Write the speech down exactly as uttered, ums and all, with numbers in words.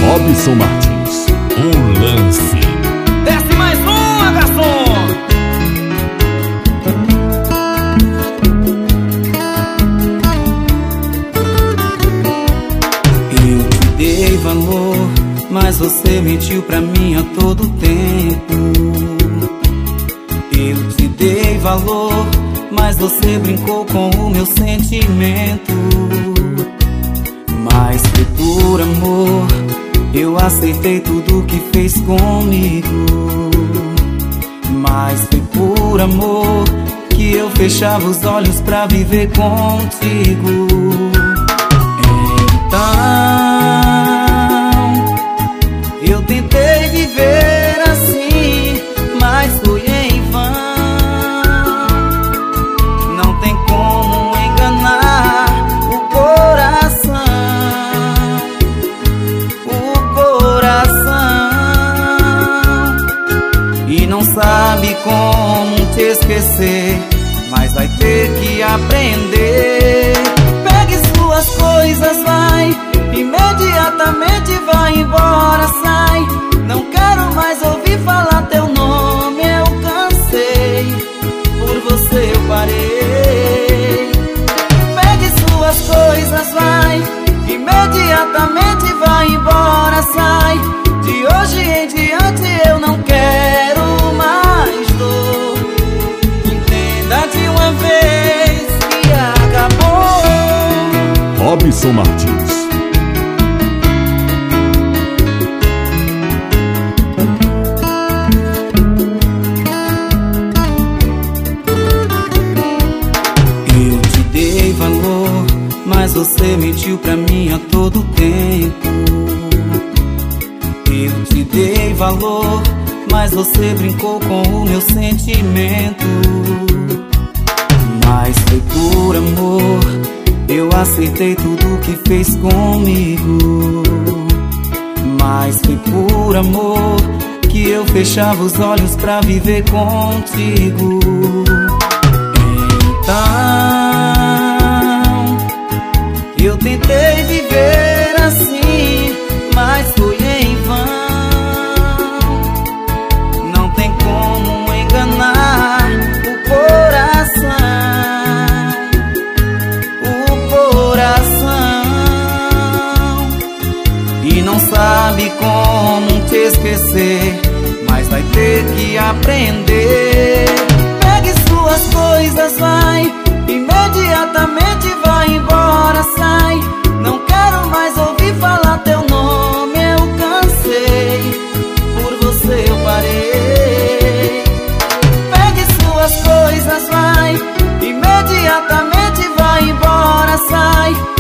Robson Martins, o lance. Desce mais uma, garçom. Eu te dei valor, mas você mentiu pra mim a todo tempo. Eu te dei valor, mas você brincou com o meu sentimento. Mas foi por amor, eu aceitei tudo que fez comigo. Mas foi por amor que eu fechava os olhos pra viver contigo. Então eu tentei viver assim, mas foi em vão. Não tem como enganar o coração, o coração. E não sabe como te esquecer, mas vai ter que aprender. Pegue suas coisas, vai, imediatamente vai embora, sai. Não quero mais ouvir falar teu nome, eu cansei, por você eu parei. Pegue suas coisas, vai, imediatamente vai embora, sai. De hoje em diante eu não quero mais dor. Entenda de uma vez que acabou. Robson Martins. Eu te dei valor, mas você mentiu pra mim a todo tempo. Eu te dei valor, mas você brincou com o meu sentimento. Mas foi por amor, eu aceitei tudo que fez comigo. Mas foi por amor que eu fechava os olhos pra viver contigo. Então eu tentei viver assim, mas foi em vão. Não tem como enganar o coração, o coração. E não sabe como te esquecer, mas vai ter que aprender. Pegue suas coisas, vai, imediatamente vai embora, sai. Não quero mais ouvir falar teu nome, eu cansei, por você eu parei. Pegue suas coisas, vai, imediatamente vai embora, sai.